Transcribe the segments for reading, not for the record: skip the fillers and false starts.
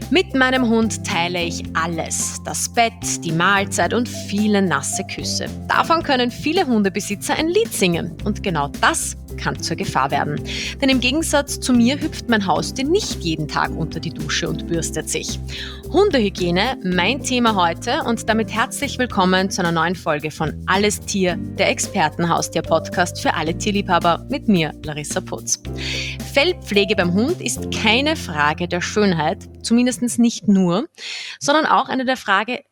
Mit meinem Hund teile ich alles. Das Bett, die Mahlzeit und viele nasse Küsse. Davon können viele Hundebesitzer ein Lied singen. Und genau das kann zur Gefahr werden. Denn im Gegensatz zu mir hüpft mein Haustier nicht jeden Tag unter die Dusche und bürstet sich. Hundehygiene, mein Thema heute und damit herzlich willkommen zu einer neuen Folge von Alles Tier, der Expertenhaustier-Podcast für alle Tierliebhaber mit mir, Larissa Putz. Fellpflege beim Hund ist keine Frage der Schönheit, zumindest nicht nur, sondern auch eine Frage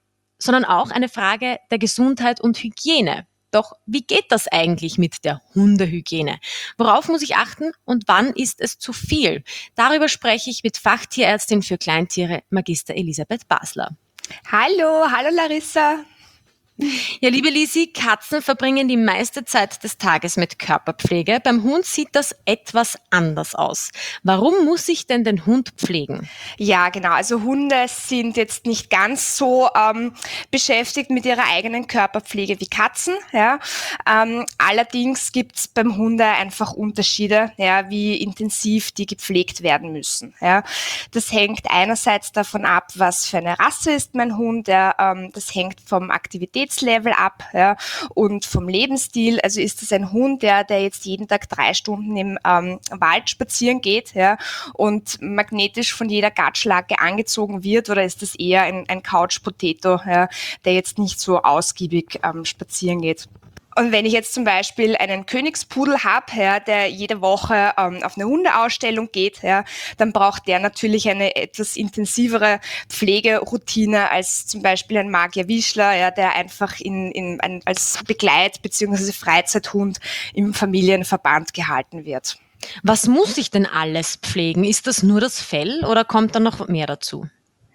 der Gesundheit und Hygiene. Doch wie geht das eigentlich mit der Hundehygiene? Worauf muss ich achten und wann ist es zu viel? Darüber spreche ich mit Fachtierärztin für Kleintiere, Magister Elisabeth Basler. Hallo Larissa. Ja, liebe Lisi, Katzen verbringen die meiste Zeit des Tages mit Körperpflege. Beim Hund sieht das etwas anders aus. Warum muss ich denn den Hund pflegen? Ja, genau. Also Hunde sind jetzt nicht ganz so beschäftigt mit ihrer eigenen Körperpflege wie Katzen. Ja. Allerdings gibt es beim Hunde einfach Unterschiede, ja, wie intensiv die gepflegt werden müssen. Ja. Das hängt einerseits davon ab, was für eine Rasse ist mein Hund. Ja. Das hängt vom Aktivitätslevel ab, ja, und vom Lebensstil. Also ist es ein Hund, der jetzt jeden Tag 3 Stunden im Wald spazieren geht, ja, und magnetisch von jeder Gatschlake angezogen wird, oder ist es eher ein Couch-Potato, ja, der jetzt nicht so ausgiebig spazieren geht? Und wenn ich jetzt zum Beispiel einen Königspudel habe, ja, der jede Woche auf eine Hundeausstellung geht, ja, dann braucht der natürlich eine etwas intensivere Pflegeroutine als zum Beispiel ein Magier-Wischler, ja, der einfach als Begleit- bzw. Freizeithund im Familienverband gehalten wird. Was muss ich denn alles pflegen? Ist das nur das Fell oder kommt da noch mehr dazu?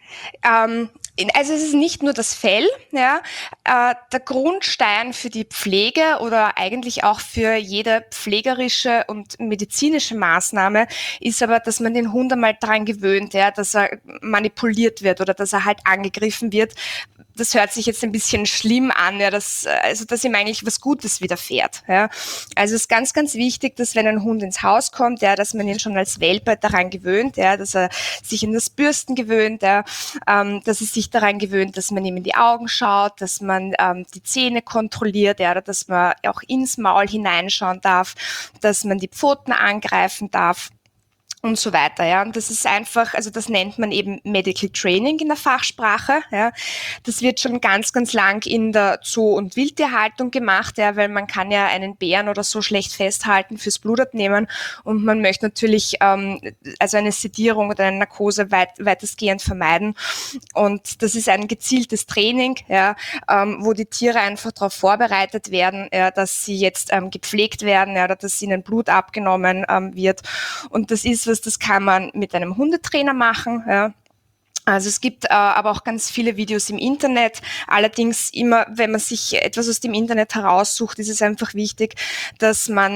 Also es ist nicht nur das Fell, ja. Der Grundstein für die Pflege oder eigentlich auch für jede pflegerische und medizinische Maßnahme ist aber, dass man den Hund einmal daran gewöhnt, ja, dass er manipuliert wird oder dass er halt angegriffen wird. Das hört sich jetzt ein bisschen schlimm an, ja, dass ihm eigentlich was Gutes widerfährt. Ja. Also es ist ganz, ganz wichtig, dass wenn ein Hund ins Haus kommt, ja, dass man ihn schon als Welpe daran gewöhnt, ja, dass er sich in das Bürsten gewöhnt, ja, dass er sich daran gewöhnt, dass man ihm in die Augen schaut, dass man die Zähne kontrolliert, ja, oder dass man auch ins Maul hineinschauen darf, dass man die Pfoten angreifen darf und so weiter, ja. Und das ist einfach, also das nennt man eben Medical Training in der Fachsprache, ja. Das wird schon ganz, ganz lang in der Zoo- und Wildtierhaltung gemacht, ja, weil man kann ja einen Bären oder so schlecht festhalten fürs Blutabnehmen und man möchte natürlich also eine Sedierung oder eine Narkose weitestgehend vermeiden. Und das ist ein gezieltes Training, ja, wo die Tiere einfach darauf vorbereitet werden, ja, dass sie jetzt gepflegt werden, ja, oder dass ihnen Blut abgenommen wird. Und das kann man mit einem Hundetrainer machen, ja. Also es gibt aber auch ganz viele Videos im Internet. Allerdings immer, wenn man sich etwas aus dem Internet heraussucht, ist es einfach wichtig, dass man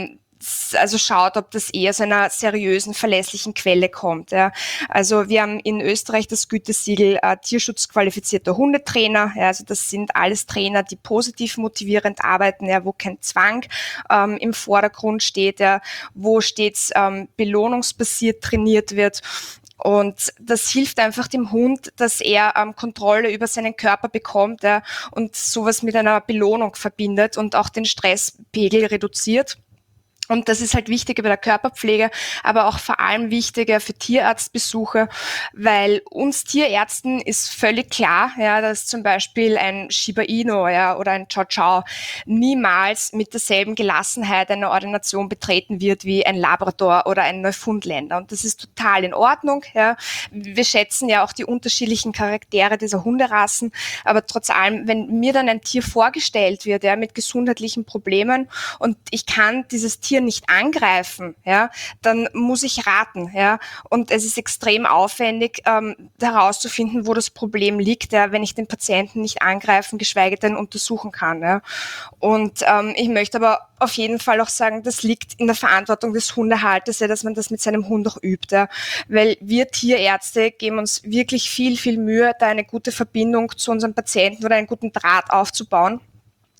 also schaut, ob das eher aus einer seriösen, verlässlichen Quelle kommt. Ja. Also wir haben in Österreich das Gütesiegel tierschutzqualifizierter Hundetrainer. Ja, also das sind alles Trainer, die positiv motivierend arbeiten, ja, wo kein Zwang im Vordergrund steht, ja, wo stets belohnungsbasiert trainiert wird. Und das hilft einfach dem Hund, dass er Kontrolle über seinen Körper bekommt, ja, und sowas mit einer Belohnung verbindet und auch den Stresspegel reduziert. Und das ist halt wichtiger bei der Körperpflege, aber auch vor allem wichtiger für Tierarztbesuche, weil uns Tierärzten ist völlig klar, ja, dass zum Beispiel ein Shiba Inu, ja, oder ein Chow Chow niemals mit derselben Gelassenheit eine Ordination betreten wird wie ein Labrador oder ein Neufundländer. Und das ist total in Ordnung. Ja. Wir schätzen ja auch die unterschiedlichen Charaktere dieser Hunderassen, aber trotz allem, wenn mir dann ein Tier vorgestellt wird, ja, mit gesundheitlichen Problemen und ich kann dieses Tier nicht angreifen, ja, dann muss ich raten, ja, und es ist extrem aufwendig, herauszufinden, wo das Problem liegt, ja, wenn ich den Patienten nicht angreifen, geschweige denn untersuchen kann, ja. Und ich möchte aber auf jeden Fall auch sagen, das liegt in der Verantwortung des Hundehalters, ja, dass man das mit seinem Hund auch übt, ja, weil wir Tierärzte geben uns wirklich viel, viel Mühe, da eine gute Verbindung zu unserem Patienten oder einen guten Draht aufzubauen.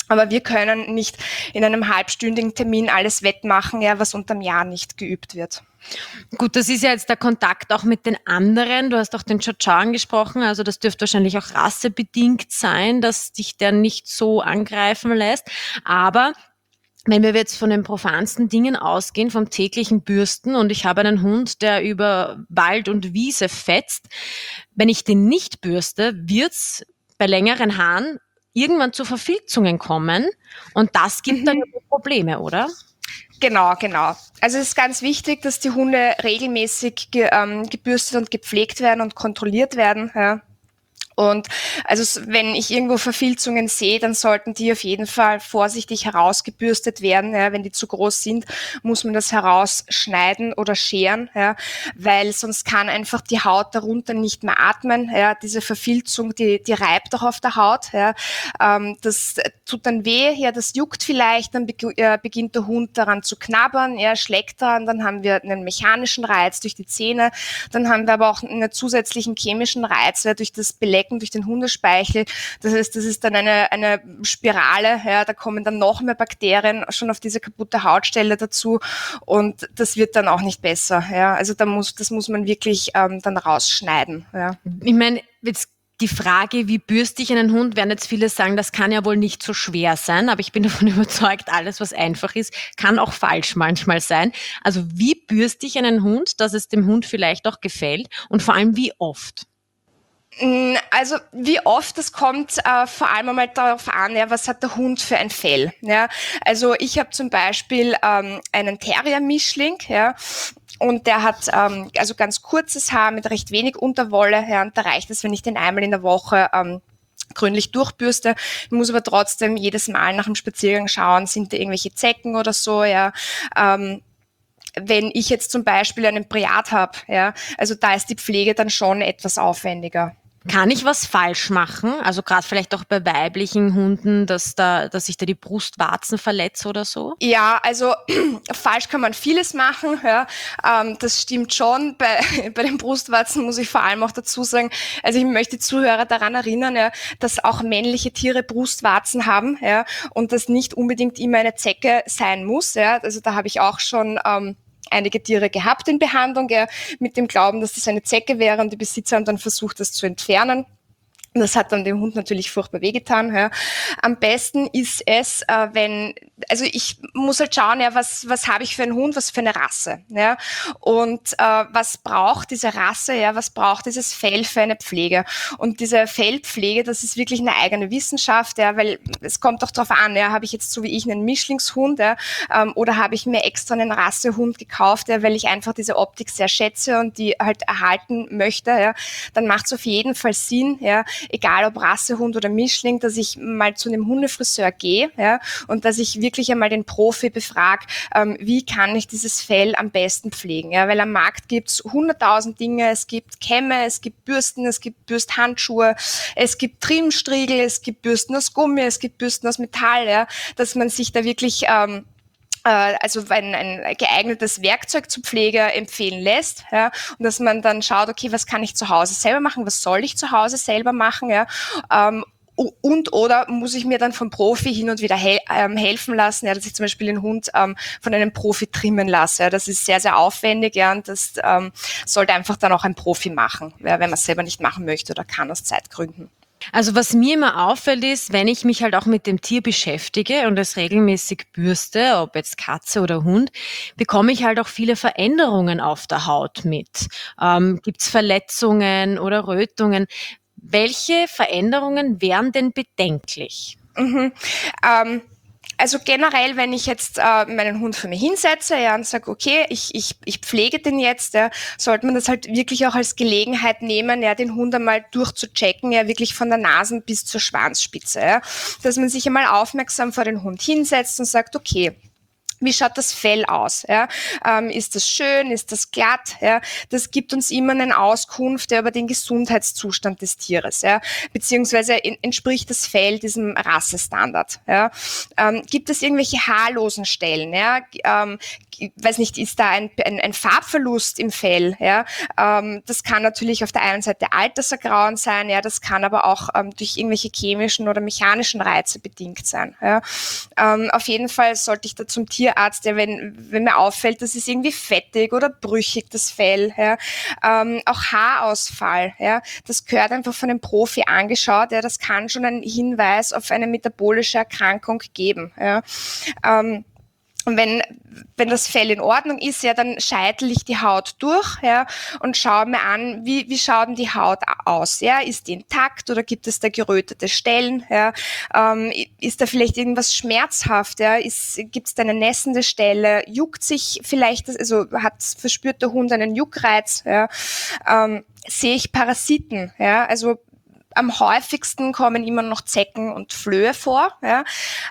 Aber wir können nicht in einem halbstündigen Termin alles wettmachen, ja, was unterm Jahr nicht geübt wird. Gut, das ist ja jetzt der Kontakt auch mit den anderen. Du hast auch den Chow Chow angesprochen, also das dürfte wahrscheinlich auch rassebedingt sein, dass dich der nicht so angreifen lässt. Aber wenn wir jetzt von den profansten Dingen ausgehen, vom täglichen Bürsten, und ich habe einen Hund, der über Wald und Wiese fetzt, wenn ich den nicht bürste, wird's bei längeren Haaren irgendwann zu Verfilzungen kommen, und das gibt dann Probleme, oder? Genau. Also es ist ganz wichtig, dass die Hunde regelmäßig gebürstet und gepflegt werden und kontrolliert werden. Ja. Und also wenn ich irgendwo Verfilzungen sehe, dann sollten die auf jeden Fall vorsichtig herausgebürstet werden. Ja. Wenn die zu groß sind, muss man das herausschneiden oder scheren, ja, weil sonst kann einfach die Haut darunter nicht mehr atmen. Ja. Diese Verfilzung, die reibt auch auf der Haut. Ja. Das tut dann weh, ja, das juckt vielleicht, dann beginnt der Hund daran zu knabbern, er schlägt daran, dann haben wir einen mechanischen Reiz durch die Zähne, dann haben wir aber auch einen zusätzlichen chemischen Reiz, ja, durch das Belecken durch den Hundespeichel. Das heißt, das ist dann eine Spirale, ja, da kommen dann noch mehr Bakterien schon auf diese kaputte Hautstelle dazu, und das wird dann auch nicht besser. Ja. Also das muss man wirklich dann rausschneiden. Ja. Ich meine, jetzt die Frage, wie bürste ich einen Hund, werden jetzt viele sagen, das kann ja wohl nicht so schwer sein, aber ich bin davon überzeugt, alles, was einfach ist, kann auch falsch manchmal sein. Also wie bürste ich einen Hund, dass es dem Hund vielleicht auch gefällt, und vor allem wie oft? Also wie oft, das kommt vor allem einmal darauf an, ja, was hat der Hund für ein Fell. Ja. Also ich habe zum Beispiel einen Terrier-Mischling, ja, und der hat also ganz kurzes Haar mit recht wenig Unterwolle, ja, und da reicht es, wenn ich den einmal in der Woche gründlich durchbürste. Ich muss aber trotzdem jedes Mal nach dem Spaziergang schauen, sind da irgendwelche Zecken oder so, ja. Wenn ich jetzt zum Beispiel einen Priat habe, ja, also da ist die Pflege dann schon etwas aufwendiger. Kann ich was falsch machen? Also gerade vielleicht auch bei weiblichen Hunden, dass ich da die Brustwarzen verletze oder so? Ja, also falsch kann man vieles machen. Ja. Das stimmt schon. Bei den Brustwarzen muss ich vor allem auch dazu sagen, also ich möchte die Zuhörer daran erinnern, ja, dass auch männliche Tiere Brustwarzen haben, ja, und das nicht unbedingt immer eine Zecke sein muss. Ja. Also da habe ich auch schon einige Tiere gehabt in Behandlung, ja, mit dem Glauben, dass das eine Zecke wäre, und die Besitzer haben dann versucht, das zu entfernen. Und das hat dann dem Hund natürlich furchtbar wehgetan. Ja. Am besten ist es, also ich muss halt schauen, ja, was habe ich für einen Hund, was für eine Rasse. Ja. Und was braucht diese Rasse, ja, was braucht dieses Fell für eine Pflege? Und diese Fellpflege, das ist wirklich eine eigene Wissenschaft, ja, weil es kommt auch darauf an, ja, habe ich jetzt so wie ich einen Mischlingshund, ja, oder habe ich mir extra einen Rassehund gekauft, ja, weil ich einfach diese Optik sehr schätze und die halt erhalten möchte, ja, dann macht es auf jeden Fall Sinn, ja, egal ob Rassehund oder Mischling, dass ich mal zu einem Hundefriseur gehe, ja, und dass ich wirklich einmal den Profi befrage, wie kann ich dieses Fell am besten pflegen, ja, weil am Markt gibt's 100.000 Dinge, es gibt Kämme, es gibt Bürsten, es gibt Bürsthandschuhe, es gibt Trimmstriegel, es gibt Bürsten aus Gummi, es gibt Bürsten aus Metall, ja, dass man sich da wirklich also ein geeignetes Werkzeug zur Pflege empfehlen lässt, ja, und dass man dann schaut, okay, was kann ich zu Hause selber machen, was soll ich zu Hause selber machen, ja, und oder muss ich mir dann vom Profi hin und wieder helfen lassen, ja, dass ich zum Beispiel den Hund von einem Profi trimmen lasse. Ja, das ist sehr, sehr aufwendig, ja, und das sollte einfach dann auch ein Profi machen, ja, wenn man es selber nicht machen möchte oder kann aus Zeitgründen. Also was mir immer auffällt ist, wenn ich mich halt auch mit dem Tier beschäftige und es regelmäßig bürste, ob jetzt Katze oder Hund, bekomme ich halt auch viele Veränderungen auf der Haut mit. Gibt's Verletzungen oder Rötungen? Welche Veränderungen wären denn bedenklich? Also generell, wenn ich jetzt meinen Hund für mich hinsetze, ja, und sage, okay, ich pflege den jetzt, ja, sollte man das halt wirklich auch als Gelegenheit nehmen, ja, den Hund einmal durchzuchecken, ja, wirklich von der Nasen bis zur Schwanzspitze, ja, dass man sich einmal aufmerksam vor den Hund hinsetzt und sagt, okay, wie schaut das Fell aus? Ja? Ist das schön? Ist das glatt? Ja? Das gibt uns immer eine Auskunft über den Gesundheitszustand des Tieres. Ja? Beziehungsweise entspricht das Fell diesem Rassestandard. Ja? Gibt es irgendwelche haarlosen Stellen? Ja? weiß nicht, ist da ein Farbverlust im Fell, ja. Das kann natürlich auf der einen Seite Altersergrauen sein, ja, das kann aber auch durch irgendwelche chemischen oder mechanischen Reize bedingt sein, ja. Auf jeden Fall sollte ich da zum Tierarzt, ja, wenn mir auffällt, das ist irgendwie fettig oder brüchig, das Fell, ja. Auch Haarausfall, ja, das gehört einfach von einem Profi angeschaut, ja, das kann schon einen Hinweis auf eine metabolische Erkrankung geben, ja. Und wenn das Fell in Ordnung ist, ja, dann scheitel ich die Haut durch, ja, und schaue mir an, wie schaut denn die Haut aus, ja, ist die intakt oder gibt es da gerötete Stellen, ja, ist da vielleicht irgendwas schmerzhaft, ja, gibt es da eine nässende Stelle, juckt sich vielleicht, also verspürt der Hund einen Juckreiz, ja, sehe ich Parasiten, ja, also am häufigsten kommen immer noch Zecken und Flöhe vor, ja,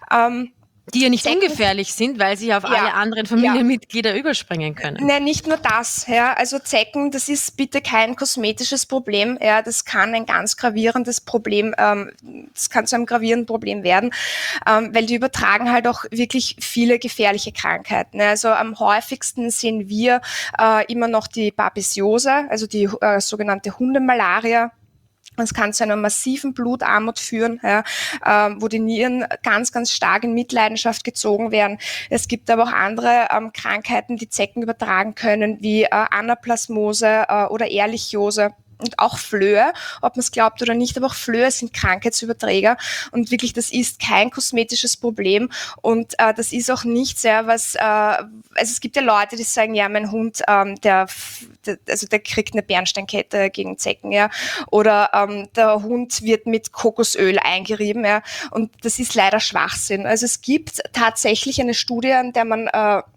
die ja nicht ungefährlich sind, weil sie auf alle anderen Familienmitglieder überspringen können. Nein, nicht nur das. Ja. Also Zecken, das ist bitte kein kosmetisches Problem. Ja. Das kann ein ganz gravierendes Problem, das kann zu einem gravierenden Problem werden, weil die übertragen halt auch wirklich viele gefährliche Krankheiten. Also am häufigsten sehen wir immer noch die Babesiose, also die sogenannte Hundemalaria. Das kann zu einer massiven Blutarmut führen, ja, wo die Nieren ganz, ganz stark in Mitleidenschaft gezogen werden. Es gibt aber auch andere Krankheiten, die Zecken übertragen können, wie Anaplasmose oder Ehrlichiose. Und auch Flöhe, ob man es glaubt oder nicht, aber auch Flöhe sind Krankheitsüberträger und wirklich, das ist kein kosmetisches Problem und das ist auch nichts, ja, also es gibt ja Leute, die sagen, ja, mein Hund, der kriegt eine Bernsteinkette gegen Zecken, ja, oder der Hund wird mit Kokosöl eingerieben, ja, und das ist leider Schwachsinn. Also es gibt tatsächlich eine Studie, an der man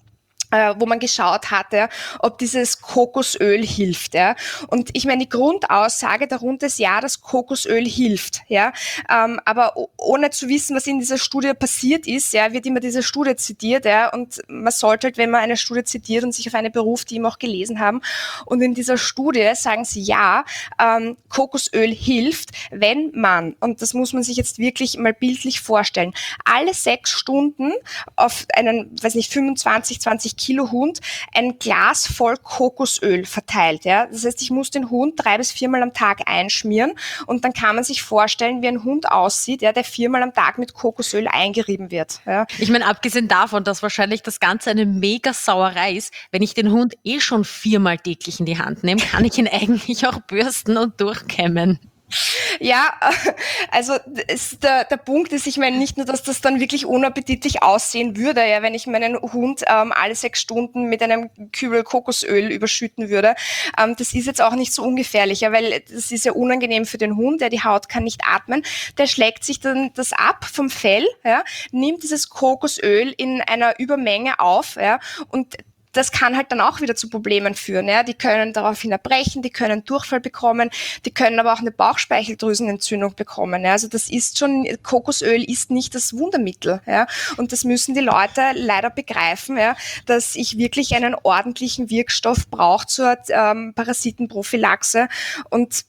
wo man geschaut hatte, ob dieses Kokosöl hilft, ja. Und ich meine, die Grundaussage darunter ist, ja, das Kokosöl hilft, ja. Aber ohne zu wissen, was in dieser Studie passiert ist, ja, wird immer diese Studie zitiert, ja. Und man sollte halt, wenn man eine Studie zitiert und sich auf eine beruft, die eben auch gelesen haben. Und in dieser Studie sagen sie, ja, Kokosöl hilft, wenn man, und das muss man sich jetzt wirklich mal bildlich vorstellen, alle 6 Stunden auf einen, 25, 20 Kilo Hund ein Glas voll Kokosöl verteilt. Ja? Das heißt, ich muss den Hund 3 bis 4 Mal am Tag einschmieren und dann kann man sich vorstellen, wie ein Hund aussieht, ja, der 4 Mal am Tag mit Kokosöl eingerieben wird. Ja? Ich meine, abgesehen davon, dass wahrscheinlich das Ganze eine mega Sauerei ist, wenn ich den Hund schon 4-mal täglich in die Hand nehme, kann ich ihn eigentlich auch bürsten und durchkämmen. Ja, also der Punkt ist, ich meine nicht nur, dass das dann wirklich unappetitlich aussehen würde, ja, wenn ich meinen Hund alle 6 Stunden mit einem Kübel Kokosöl überschütten würde. Das ist jetzt auch nicht so ungefährlich, ja, weil das ist ja unangenehm für den Hund, die Haut kann nicht atmen. Der schlägt sich dann das ab vom Fell, ja, nimmt dieses Kokosöl in einer Übermenge auf, ja, und das kann halt dann auch wieder zu Problemen führen. Ja? Die können daraufhin erbrechen, die können Durchfall bekommen, die können aber auch eine Bauchspeicheldrüsenentzündung bekommen. Ja? Also das ist schon, Kokosöl ist nicht das Wundermittel. Ja? Und das müssen die Leute leider begreifen, ja? Dass ich wirklich einen ordentlichen Wirkstoff brauche zur Parasitenprophylaxe. Und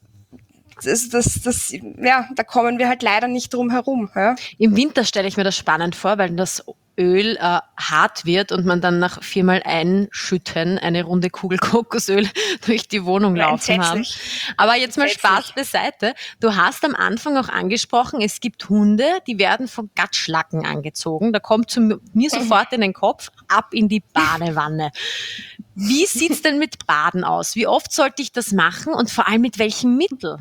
da kommen wir halt leider nicht drum herum. Ja? Im Winter stelle ich mir das spannend vor, weil das Öl hart wird und man dann nach 4-mal Einschütten eine runde Kugel Kokosöl durch die Wohnung laufen haben. Aber jetzt mal Spaß beiseite. Du hast am Anfang auch angesprochen, es gibt Hunde, die werden von Gatschlacken angezogen. Da kommt mir sofort in den Kopf, ab in die Badewanne. Wie sieht's denn mit Baden aus? Wie oft sollte ich das machen und vor allem mit welchem Mittel?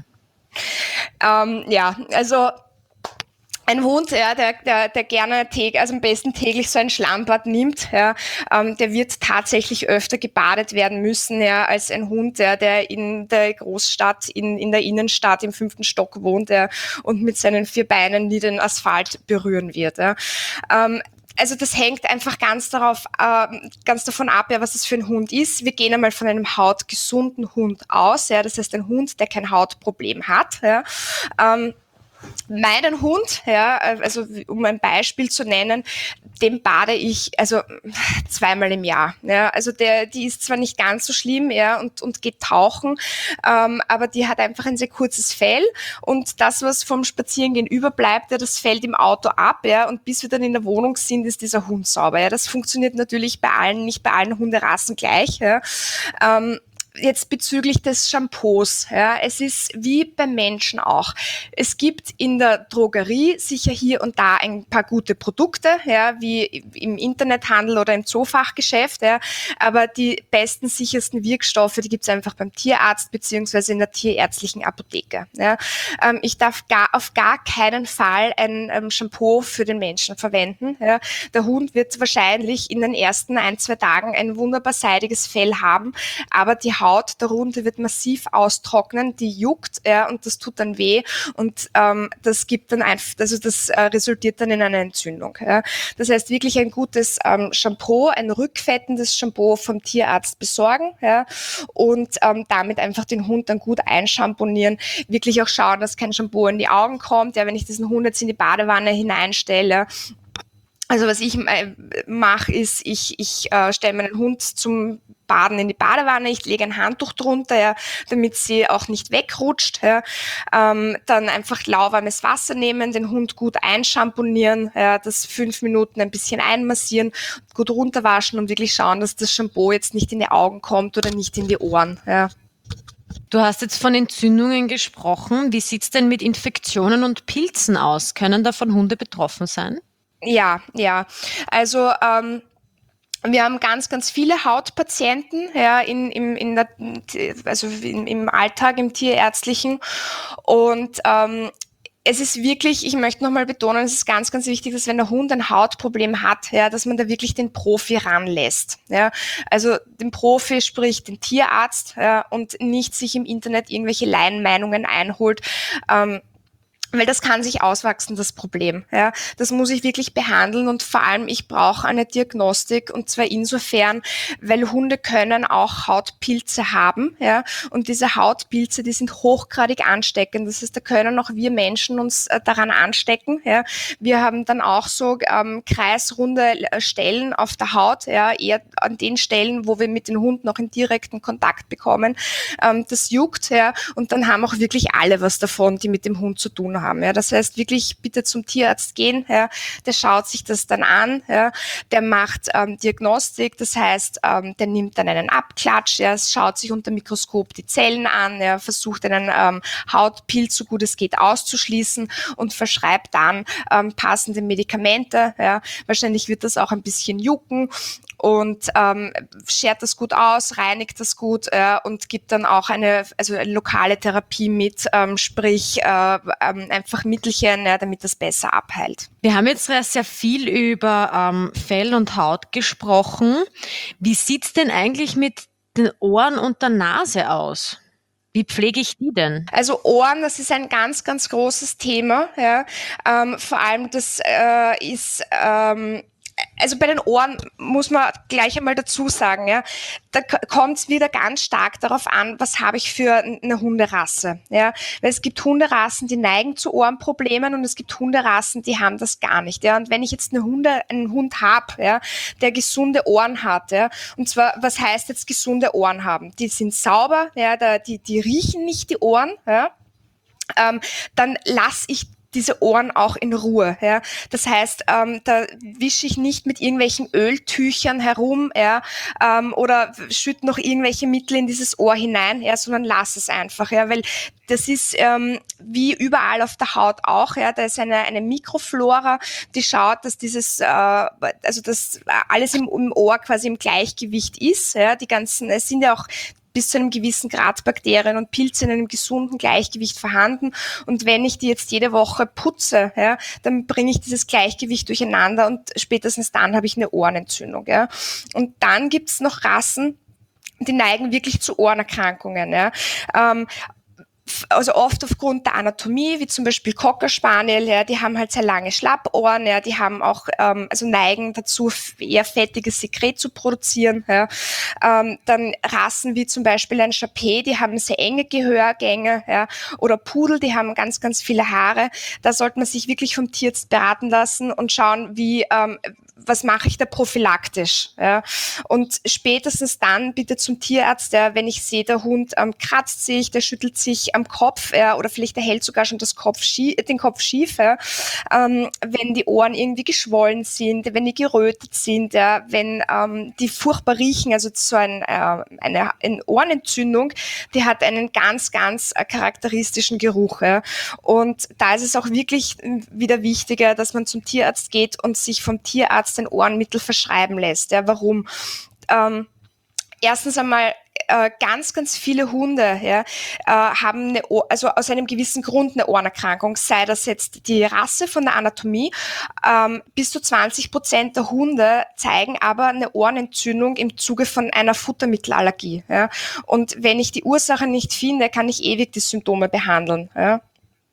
Also ein Hund, ja, der gerne also am besten täglich so ein Schlammbad nimmt, ja, der wird tatsächlich öfter gebadet werden müssen, ja, als ein Hund, ja, der in der Großstadt, in der Innenstadt im 5. Stock wohnt, ja, und mit seinen 4 Beinen nie den Asphalt berühren wird. Ja. Also das hängt einfach ganz davon ab, ja, was das für ein Hund ist. Wir gehen einmal von einem hautgesunden Hund aus, ja, das heißt ein Hund, der kein Hautproblem hat, ja. Meinen Hund, ja, also um ein Beispiel zu nennen, den bade ich also zweimal im Jahr. Ja. Also die ist zwar nicht ganz so schlimm, ja, und geht tauchen, aber die hat einfach ein sehr kurzes Fell und das, was vom Spazierengehen überbleibt, ja, das fällt im Auto ab, ja, und bis wir dann in der Wohnung sind, ist dieser Hund sauber. Ja. Das funktioniert natürlich nicht bei allen Hunderassen gleich. Ja. Jetzt bezüglich des Shampoos. Ja, es ist wie beim Menschen auch. Es gibt in der Drogerie sicher hier und da ein paar gute Produkte, ja, wie im Internethandel oder im Zoofachgeschäft, ja, aber die besten, sichersten Wirkstoffe, die gibt es einfach beim Tierarzt beziehungsweise in der tierärztlichen Apotheke. Ja. Ich darf auf gar keinen Fall ein Shampoo für den Menschen verwenden. Ja. Der Hund wird wahrscheinlich in den ersten 1-2 Tagen ein wunderbar seidiges Fell haben, aber die Haut darunter wird massiv austrocknen, die juckt, ja, und das tut dann weh und das gibt dann einfach, also das resultiert dann in einer Entzündung. Ja. Das heißt, wirklich ein gutes Shampoo, ein rückfettendes Shampoo vom Tierarzt besorgen, ja, und damit einfach den Hund dann gut einschamponieren, wirklich auch schauen, dass kein Shampoo in die Augen kommt, ja, wenn ich diesen Hund jetzt in die Badewanne hineinstelle. Also was ich mache, ist, ich stelle meinen Hund zum Baden in die Badewanne, ich lege ein Handtuch drunter, ja, damit sie auch nicht wegrutscht. Ja. Dann einfach lauwarmes Wasser nehmen, den Hund gut einschamponieren, ja, das 5 Minuten ein bisschen einmassieren, gut runterwaschen und wirklich schauen, dass das Shampoo jetzt nicht in die Augen kommt oder nicht in die Ohren. Ja. Du hast jetzt von Entzündungen gesprochen. Wie sieht's denn mit Infektionen und Pilzen aus? Können davon Hunde betroffen sein? Ja. Also wir haben ganz viele Hautpatienten, ja, im Alltag, im Tierärztlichen. Und es ist wirklich, ich möchte nochmal betonen, es ist ganz wichtig, dass wenn der Hund ein Hautproblem hat, ja, dass man da wirklich den Profi ranlässt. Ja. Also den Profi, sprich den Tierarzt, ja, und nicht sich im Internet irgendwelche Laienmeinungen einholt. Weil das kann sich auswachsen, das Problem. Ja, das muss ich wirklich behandeln und vor allem, ich brauche eine Diagnostik und zwar insofern, weil Hunde können auch Hautpilze haben, ja, und diese Hautpilze, die sind hochgradig ansteckend. Das heißt, da können auch wir Menschen uns daran anstecken. Ja. Wir haben dann auch so kreisrunde Stellen auf der Haut, ja, eher an den Stellen, wo wir mit den Hunden noch in direkten Kontakt bekommen. Das juckt, ja, und dann haben auch wirklich alle was davon, die mit dem Hund zu tun haben. Ja. Das heißt, wirklich bitte zum Tierarzt gehen, ja. Der schaut sich das dann an, ja. Der macht Diagnostik, das heißt, der nimmt dann einen Abklatsch, ja. Schaut sich unter Mikroskop die Zellen an, ja. Versucht einen Hautpilz so gut es geht auszuschließen und verschreibt dann passende Medikamente. Ja. Wahrscheinlich wird das auch ein bisschen jucken und schert das gut aus, reinigt das gut und gibt dann auch eine lokale Therapie mit, sprich einfach Mittelchen, ja, damit das besser abheilt. Wir haben jetzt sehr viel über Fell und Haut gesprochen. Wie sieht's denn eigentlich mit den Ohren und der Nase aus? Wie pflege ich die denn? Also Ohren, das ist ein ganz großes Thema. Ja. Vor allem das ist also bei den Ohren muss man gleich einmal dazu sagen, ja, da kommt es wieder ganz stark darauf an, was habe ich für eine Hunderasse. Ja. Weil es gibt Hunderassen, die neigen zu Ohrenproblemen und es gibt Hunderassen, die haben das gar nicht. Ja. Und wenn ich jetzt einen Hund habe, ja, der gesunde Ohren hat, ja, und zwar, was heißt jetzt gesunde Ohren haben? Die sind sauber, ja, die riechen nicht die Ohren, ja, dann lasse ich diese Ohren auch in Ruhe. Ja. Das heißt, da wische ich nicht mit irgendwelchen Öltüchern herum, ja, oder schütte noch irgendwelche Mittel in dieses Ohr hinein, ja, sondern lass es einfach, ja, weil das ist wie überall auf der Haut auch, ja, da ist eine Mikroflora, die schaut, dass dass alles im Ohr quasi im Gleichgewicht ist, ja, es sind ja auch bis zu einem gewissen Grad Bakterien und Pilze in einem gesunden Gleichgewicht vorhanden. Und wenn ich die jetzt jede Woche putze, ja, dann bringe ich dieses Gleichgewicht durcheinander und spätestens dann habe ich eine Ohrenentzündung. Ja. Und dann gibt's noch Rassen, die neigen wirklich zu Ohrenerkrankungen. Ja. Also oft aufgrund der Anatomie, wie zum Beispiel Cocker Spaniel, ja, die haben halt sehr lange Schlappohren, ja, die haben auch, also neigen dazu, eher fettiges Sekret zu produzieren. Ja. Dann Rassen wie zum Beispiel ein Shapé, die haben sehr enge Gehörgänge, ja, oder Pudel, die haben ganz, ganz viele Haare. Da sollte man sich wirklich vom Tierarzt beraten lassen und schauen, was mache ich da prophylaktisch. Ja? Und spätestens dann bitte zum Tierarzt, ja, wenn ich sehe, der Hund kratzt sich, der schüttelt sich am Kopf, ja, oder vielleicht der hält sogar schon den Kopf schief, ja? Wenn die Ohren irgendwie geschwollen sind, wenn die gerötet sind, ja, wenn die furchtbar riechen, also so eine Ohrenentzündung, die hat einen ganz, ganz charakteristischen Geruch. Ja? Und da ist es auch wirklich wieder wichtiger, dass man zum Tierarzt geht und sich vom Tierarzt ein Ohrenmittel verschreiben lässt. Ja, warum? Erstens einmal ganz, ganz viele Hunde haben also aus einem gewissen Grund eine Ohrenerkrankung, sei das jetzt die Rasse von der Anatomie. Bis zu 20% der Hunde zeigen aber eine Ohrenentzündung im Zuge von einer Futtermittelallergie. Ja. Und wenn ich die Ursache nicht finde, kann ich ewig die Symptome behandeln. Ja.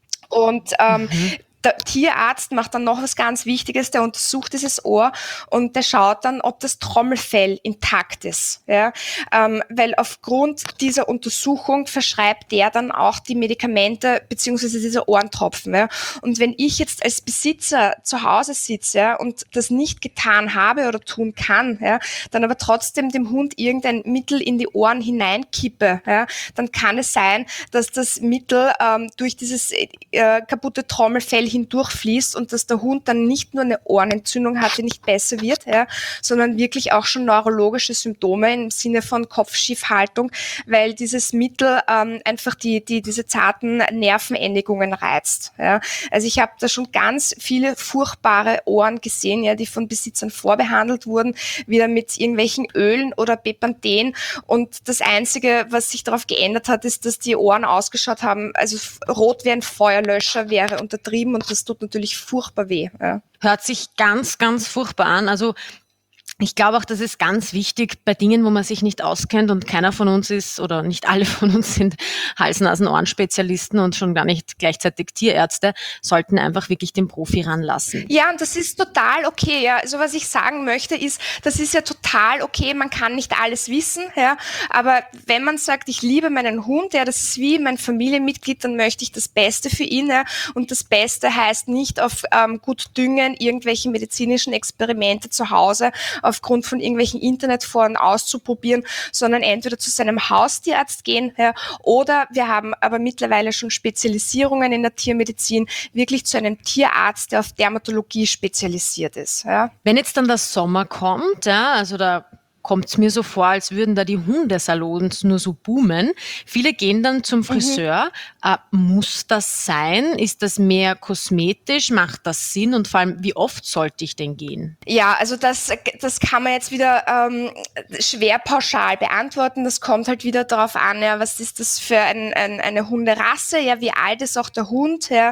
Und der Tierarzt macht dann noch was ganz Wichtiges, der untersucht dieses Ohr und der schaut dann, ob das Trommelfell intakt ist. Ja? Weil aufgrund dieser Untersuchung verschreibt der dann auch die Medikamente beziehungsweise diese Ohrentropfen. Ja? Und wenn ich jetzt als Besitzer zu Hause sitze, ja, und das nicht getan habe oder tun kann, ja, dann aber trotzdem dem Hund irgendein Mittel in die Ohren hineinkippe, ja, dann kann es sein, dass das Mittel durch dieses kaputte Trommelfell hindurchfließt und dass der Hund dann nicht nur eine Ohrenentzündung hat, die nicht besser wird, ja, sondern wirklich auch schon neurologische Symptome im Sinne von Kopfschiefhaltung, weil dieses Mittel einfach diese zarten Nervenendigungen reizt. Ja. Also ich habe da schon ganz viele furchtbare Ohren gesehen, ja, die von Besitzern vorbehandelt wurden, wieder mit irgendwelchen Ölen oder Bepanthen, und das Einzige, was sich darauf geändert hat, ist, dass die Ohren ausgeschaut haben, also rot wie ein Feuerlöscher wäre untertrieben, und das tut natürlich furchtbar weh. Ja. Hört sich ganz, ganz furchtbar an. Also ich glaube auch, das ist ganz wichtig bei Dingen, wo man sich nicht auskennt, und keiner von uns ist oder nicht alle von uns sind Hals-Nasen-Ohren-Spezialisten und schon gar nicht gleichzeitig Tierärzte, sollten einfach wirklich den Profi ranlassen. Ja, und das ist total okay. Ja. Also was ich sagen möchte ist, das ist ja total okay, man kann nicht alles wissen, ja, aber wenn man sagt, ich liebe meinen Hund, ja, das ist wie mein Familienmitglied, dann möchte ich das Beste für ihn, ja, und das Beste heißt nicht auf gut düngen, irgendwelche medizinischen Experimente zu Hause aufgrund von irgendwelchen Internetforen auszuprobieren, sondern entweder zu seinem Haustierarzt gehen, ja, oder wir haben aber mittlerweile schon Spezialisierungen in der Tiermedizin, wirklich zu einem Tierarzt, der auf Dermatologie spezialisiert ist. Ja. Wenn jetzt dann der Sommer kommt, ja, also da kommt es mir so vor, als würden da die Hundesalons nur so boomen. Viele gehen dann zum Friseur. Muss das sein? Ist das mehr kosmetisch? Macht das Sinn? Und vor allem, wie oft sollte ich denn gehen? Ja, also das kann man jetzt wieder schwer pauschal beantworten. Das kommt halt wieder darauf an, ja, was ist das für eine Hunderasse, ja, wie alt ist auch der Hund, ja,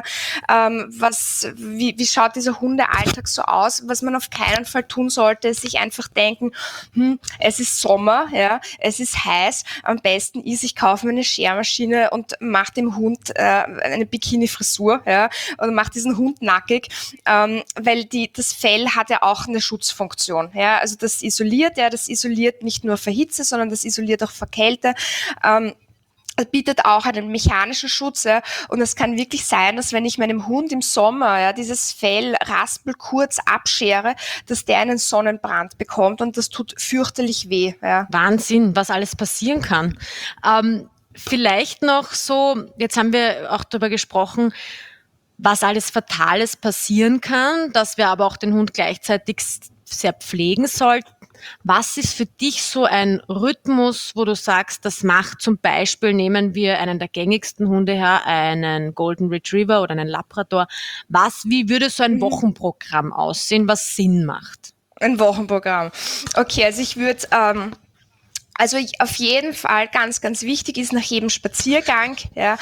wie schaut dieser Hundealltag so aus? Was man auf keinen Fall tun sollte, ist sich einfach denken, es ist Sommer, ja, es ist heiß, am besten ist, ich kaufe mir eine Schermaschine und mache dem Hund eine Bikini-Frisur, ja, und mache diesen Hund nackig, weil das Fell hat ja auch eine Schutzfunktion, ja, also das isoliert nicht nur vor Hitze, sondern das isoliert auch vor Kälte, bietet auch einen mechanischen Schutz, ja, und es kann wirklich sein, dass wenn ich meinem Hund im Sommer, ja, dieses Fell raspelkurz abschere, dass der einen Sonnenbrand bekommt, und das tut fürchterlich weh. Ja. Wahnsinn, was alles passieren kann. Vielleicht noch so, jetzt haben wir auch darüber gesprochen, was alles Fatales passieren kann, dass wir aber auch den Hund gleichzeitig sehr pflegen sollten. Was ist für dich so ein Rhythmus, wo du sagst, das macht zum Beispiel, nehmen wir einen der gängigsten Hunde her, einen Golden Retriever oder einen Labrador. Wie würde so ein Wochenprogramm aussehen, was Sinn macht? Ein Wochenprogramm. Okay, also ich würde Also auf jeden Fall ganz, ganz wichtig ist nach jedem Spaziergang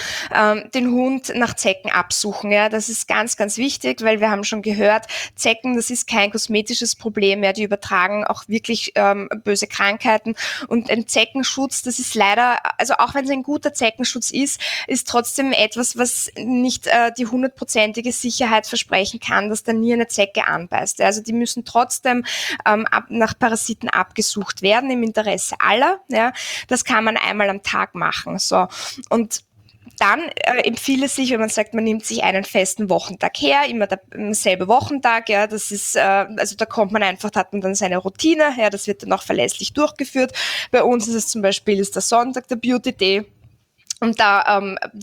den Hund nach Zecken absuchen. Ja, das ist ganz, ganz wichtig, weil wir haben schon gehört, Zecken, das ist kein kosmetisches Problem. Ja, die übertragen auch wirklich böse Krankheiten. Und ein Zeckenschutz, das ist leider, also auch wenn es ein guter Zeckenschutz ist trotzdem etwas, was nicht die 100%ige Sicherheit versprechen kann, dass da nie eine Zecke anbeißt. Also die müssen trotzdem nach Parasiten abgesucht werden im Interesse aller. Ja, das kann man einmal am Tag machen. So. Und dann empfiehlt es sich, wenn man sagt, man nimmt sich einen festen Wochentag her, immer derselbe Wochentag, ja, das ist, also da kommt man einfach, da hat man dann seine Routine, ja, das wird dann auch verlässlich durchgeführt. Bei uns ist es zum Beispiel, ist der Sonntag der Beauty Day. Und da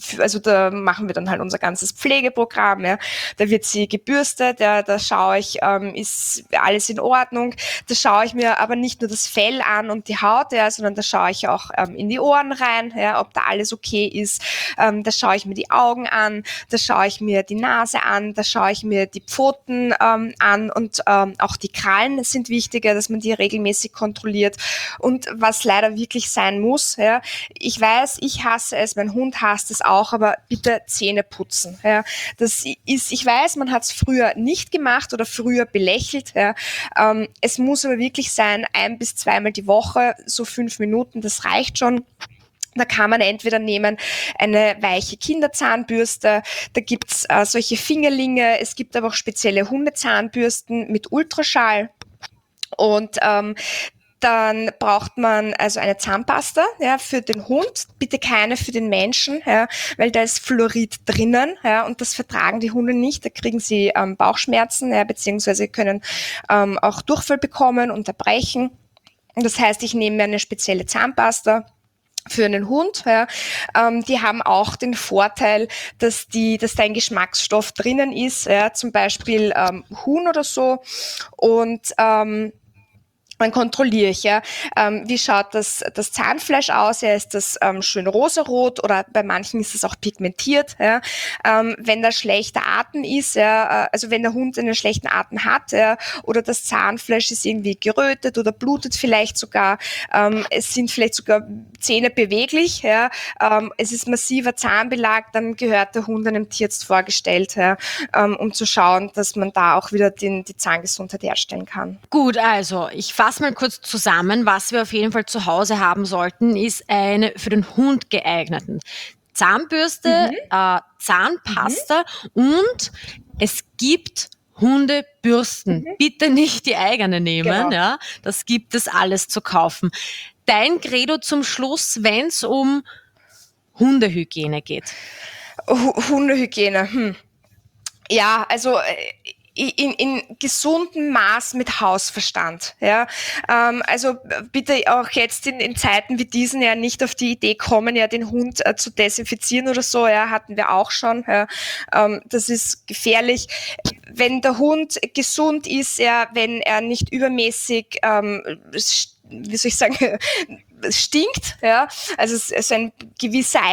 machen wir dann halt unser ganzes Pflegeprogramm. Ja. Da wird sie gebürstet, ja, da schaue ich, ist alles in Ordnung. Da schaue ich mir aber nicht nur das Fell an und die Haut, ja, sondern da schaue ich auch in die Ohren rein, ja, ob da alles okay ist. Da schaue ich mir die Augen an, da schaue ich mir die Nase an, da schaue ich mir die Pfoten an und auch die Krallen sind wichtiger, dass man die regelmäßig kontrolliert. Und was leider wirklich sein muss, ja, ich weiß, ich hasse es, mein Hund hasst es auch, aber bitte Zähne putzen. Ja. Das ist, ich weiß, man hat es früher nicht gemacht oder früher belächelt. Ja. Es muss aber wirklich sein, 1 bis 2 Mal die Woche, so 5 Minuten, das reicht schon. Da kann man entweder nehmen eine weiche Kinderzahnbürste, da gibt's solche Fingerlinge, es gibt aber auch spezielle Hundezahnbürsten mit Ultraschall und dann braucht man also eine Zahnpasta, ja, für den Hund, bitte keine für den Menschen, ja, weil da ist Fluorid drinnen, ja, und das vertragen die Hunde nicht, da kriegen sie Bauchschmerzen, ja, beziehungsweise können auch Durchfall bekommen und erbrechen. Und das heißt, ich nehme mir eine spezielle Zahnpasta für einen Hund, ja. Die haben auch den Vorteil, dass da ein Geschmacksstoff drinnen ist, ja, zum Beispiel Huhn oder so, und dann kontrolliere ich, ja, wie schaut das Zahnfleisch aus, ja, ist das schön rosarot oder bei manchen ist es auch pigmentiert, ja, wenn da schlechter Atem ist, ja, also wenn der Hund einen schlechten Atem hat, ja, oder das Zahnfleisch ist irgendwie gerötet oder blutet vielleicht sogar, es sind vielleicht sogar Zähne beweglich, ja, es ist massiver Zahnbelag, dann gehört der Hund einem Tierarzt vorgestellt, ja, um zu schauen, dass man da auch wieder die Zahngesundheit herstellen kann. Gut, also ich fasse mal kurz zusammen. Was wir auf jeden Fall zu Hause haben sollten, ist eine für den Hund geeigneten Zahnbürste, Zahnpasta und es gibt Hundebürsten. Bitte nicht die eigene nehmen, Genau. ja. Das gibt es alles zu kaufen. Dein Credo zum Schluss, wenn es um Hundehygiene geht? Hundehygiene, Ja, also in gesundem Maß mit Hausverstand. Ja, also bitte auch jetzt in Zeiten wie diesen ja nicht auf die Idee kommen, ja den Hund zu desinfizieren oder so. Ja, hatten wir auch schon. Ja, das ist gefährlich. Wenn der Hund gesund ist, ja, wenn er nicht übermäßig, wie soll ich sagen, stinkt, ja, also es ist ein gewisser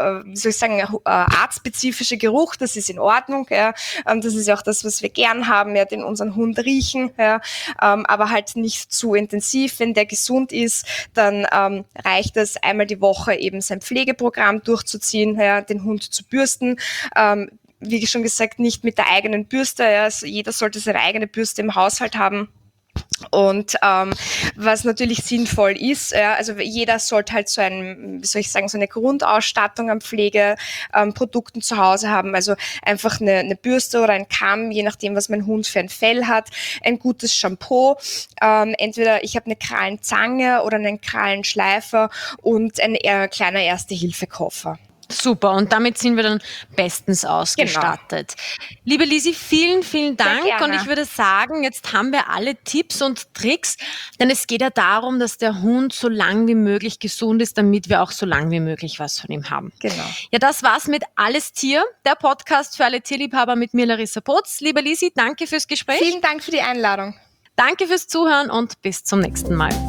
artspezifischer Geruch, das ist in Ordnung, ja, das ist ja auch das, was wir gern haben, ja, den unseren Hund riechen, ja, aber halt nicht zu intensiv. Wenn der gesund ist, dann reicht es, einmal die Woche eben sein Pflegeprogramm durchzuziehen, ja, den Hund zu bürsten, wie schon gesagt, nicht mit der eigenen Bürste, ja, also jeder sollte seine eigene Bürste im Haushalt haben. Und was natürlich sinnvoll ist, also jeder sollte halt so eine Grundausstattung an Pflegeprodukten zu Hause haben, also einfach eine Bürste oder ein Kamm, je nachdem, was mein Hund für ein Fell hat, ein gutes Shampoo, entweder ich habe eine Krallenzange oder einen Krallenschleifer und ein kleiner Erste-Hilfe-Koffer. Super, und damit sind wir dann bestens ausgestattet. Genau. Liebe Lisi, vielen, vielen Dank. Und ich würde sagen, jetzt haben wir alle Tipps und Tricks, denn es geht ja darum, dass der Hund so lang wie möglich gesund ist, damit wir auch so lang wie möglich was von ihm haben. Genau. Ja, das war's mit Alles Tier, der Podcast für alle Tierliebhaber mit mir, Larissa Potz. Liebe Lisi, danke fürs Gespräch. Vielen Dank für die Einladung. Danke fürs Zuhören und bis zum nächsten Mal.